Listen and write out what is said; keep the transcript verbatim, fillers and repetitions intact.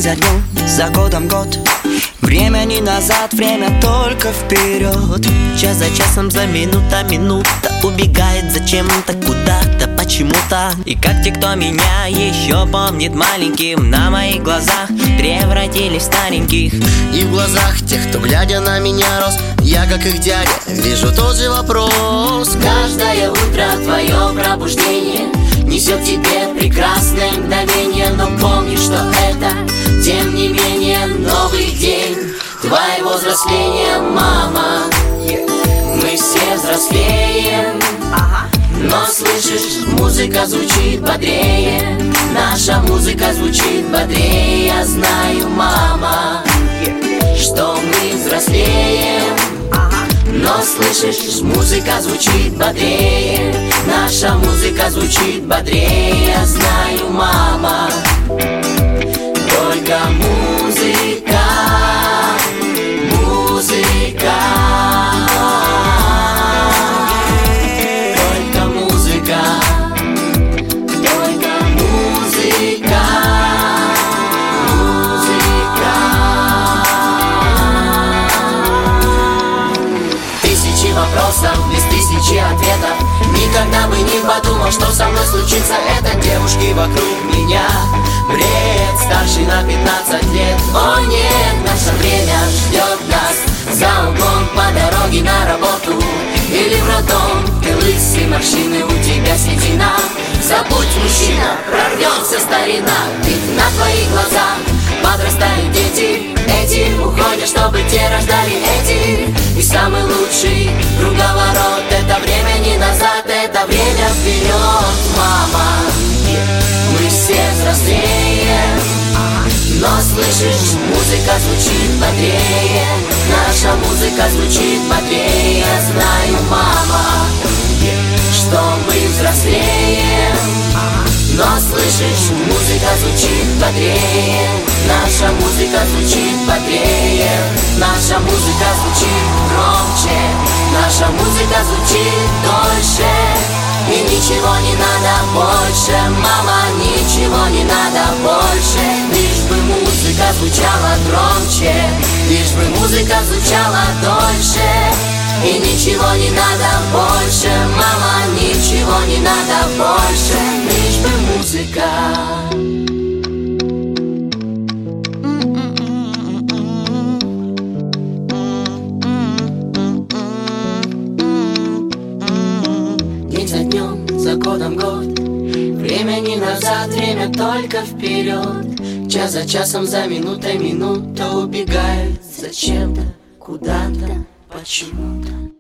за днем, за годом год. Время не назад, время только вперед. Час за часом, за минута, минута убегает зачем-то, куда-то, почему-то. И как те, кто меня еще помнит маленьким, на моих глазах превратились в стареньких. И в глазах тех, кто глядя на меня рос, я, как их дядя, вижу тот же вопрос. Каждое утро твое пробуждение несет тебе прекрасное мгновение. Но помни, что это, тем не менее, новый день твоего взросления, мама. Мы все взрослеем, но слышишь, музыка звучит бодрее. Наша музыка звучит бодрее. Я знаю, мама, что мы взрослеем, но слышишь, музыка звучит бодрее. Наша музыка звучит бодрее. Я знаю, мама, только музыка, музыка, только музыка, только музыка, музыка. Тысячи вопросов без тысячи ответов. Никогда бы не подумал, что со мной случится это. Девушки вокруг меня, бред, старший на пятнадцать лет. О нет, наше время ждет нас за углом, по дороге на работу или в роддом. Ты лысый, морщины, у тебя седина. Забудь, мужчина, прорвется старина. Ведь на твоих глазах подрастают дети. Эти уходят, чтобы те рождали эти. И самый лучший круговорот — это время не назад, это время вперед, мама. Мы все взрослеем, но слышишь, музыка звучит бодрее. Наша музыка звучит бодрее. Я знаю, мама, что мы взрослеем, но слышишь, музыка звучит бодрее. Наша музыка звучит бодрее. Наша музыка звучит громче. Наша музыка звучит дольше. И ничего не надо больше, мама, ничего не надо больше. Лишь бы музыка звучала громче, лишь бы музыка звучала дольше. И ничего не надо больше, мама, ничего не надо больше. Лишь бы музыка. За днем, за годом год. Время не назад, время только вперед. Час за часом, за минутой минута убегает зачем-то, куда-то, почему-то.